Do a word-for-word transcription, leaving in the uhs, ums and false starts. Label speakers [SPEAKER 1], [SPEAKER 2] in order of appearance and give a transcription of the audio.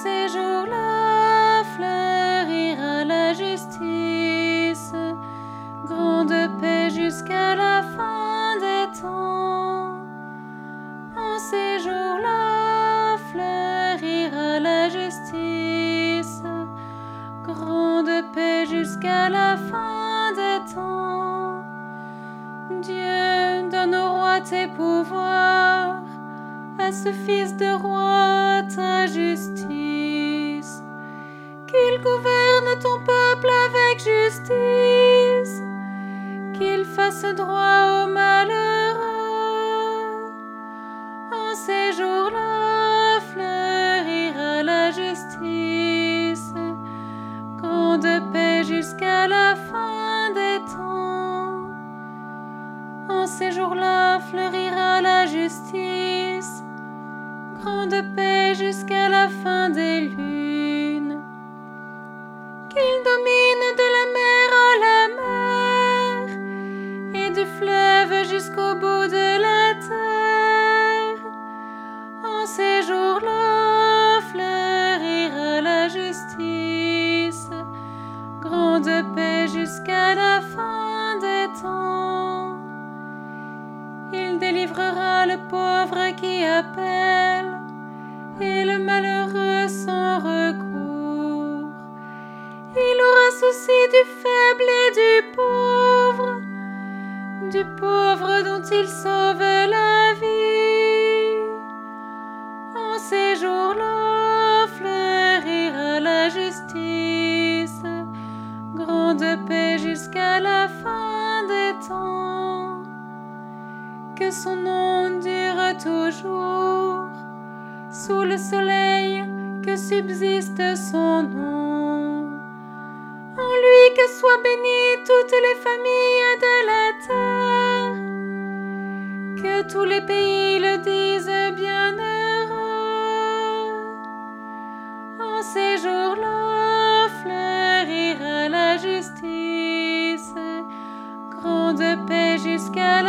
[SPEAKER 1] ces jours-là fleurira la justice, grande paix jusqu'à la fin des temps. En ces jours-là fleurira la justice, grande paix jusqu'à la fin des temps. Dieu donne au roi tes pouvoirs, à ce fils de roi ta justice, qu'il gouverne ton peuple avec justice, qu'il fasse droit aux malheureux. En ces jours-là fleurira la justice, grande paix jusqu'à la fin des temps. En ces jours-là fleurira la justice, grande paix jusqu'à la fin des lunes. Qu'il domine de la mer à la mer et du fleuve jusqu'au bout de la terre. En ces jours-là fleurira la justice, grande paix jusqu'à la fin des temps. Il délivrera le pauvre qui appelle et le malheureux sans recours. Il aura souci du faible et du pauvre, du pauvre dont il sauve la vie. En ces jours-là fleurira la justice, grande paix jusqu'à la fin des temps. Que son nom dure toujours, sous le soleil que subsiste son nom. En lui que soient bénies toutes les familles de la terre, que tous les pays le disent bienheureux. En ces jours-là fleurira la justice, grande paix jusqu'à